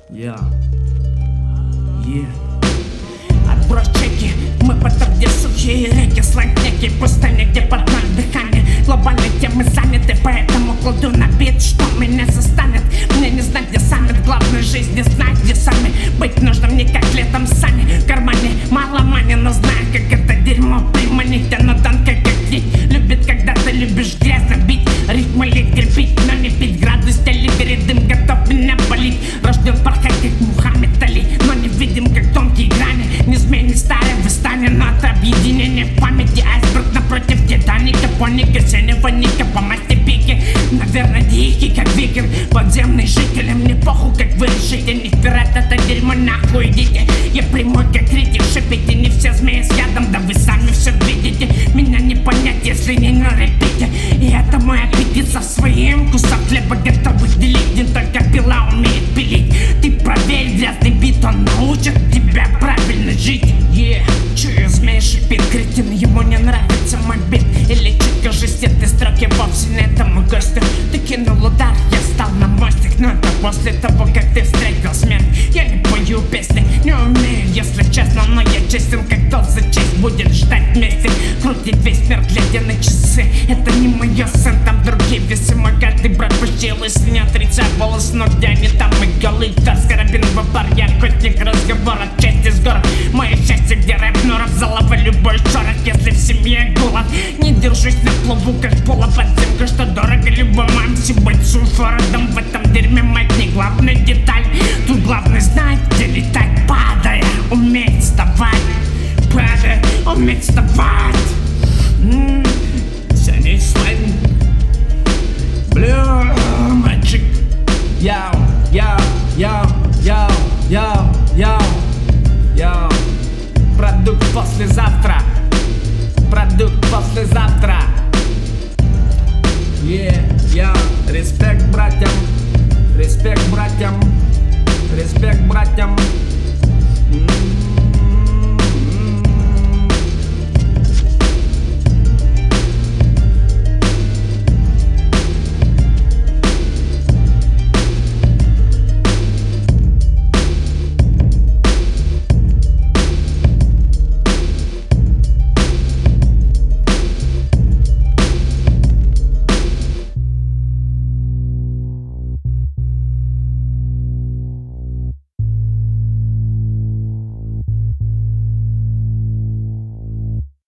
Yeah. Отбрось чеки, мы потом где сухие реки, слайднеки, пустыни, где под ноль дыхание. Глобальные темы заняты, поэтому кладу на бит, что меня застанет. Мне не знать, где саммит, главное жизнь не знать, где сами. Быть нужно мне как летом сани. В кармане мало мани, но знаю, как это дерьмо приманить. Оно тонко, как нить, любит, когда ты любишь грязно бить. Ритмы лить, крепить, но не пить. Градус тели, горит дым, готов меня болеть. Рожден порхать, как Мухаммед Али, но не видим, как тонкие грани. Неизменный старый восстание, но от объединения в памяти. Айсберг напротив Титаника, поника, синего ника, по масти пики. Наверное, дикий, как викинг, подземный житель. Мне похуй, как вы решите, не впирать это дерьмо, нахуй идите. Я прямой, как критик, шипите, не все змеи с ядом, да вы сами все видите. Меня не понять, если не на репите. И это мой аппетит со своим кусок хлеба готовых делить. Не только пила умеет пилить. Ты проверь, грязный бит, он научит тебя правильно жить. Чую, змей шипит, кретин, ему не нравится мой бит. Или чутка жестит, строки вовсе не этому гостю. Ты кинул удар, я стал на мостик, но это после того, как ты встретил смерть. Я не пою песни, не умею, если честно, но я честен, как тот за честь будет ждать вместе. Крутить весь мир, глядя на часы, это не мое сын, там другие весы. Мой каждый брат пощил, если не отрицай волос, но где они там и голы. Таз карабиновый барьер, охотник, разговор от чести с гор. Мое счастье, где рэп, но разолова любой шорох, если в семье голод. Не держусь на плаву, как пола подземка, что дорого любой мамсе быть суфородом. В этом дерьме мать не главная деталь. Тут главное знать, где летать, падая, уметь вставать. Падая, уметь вставать. Sunny Slim Blue Magic. Yo, yo, yo, yo, yo, yo, yo. Продукт послезавтра. Продукт послезавтра. Респект братьям. Респект братьям. Респект братьям.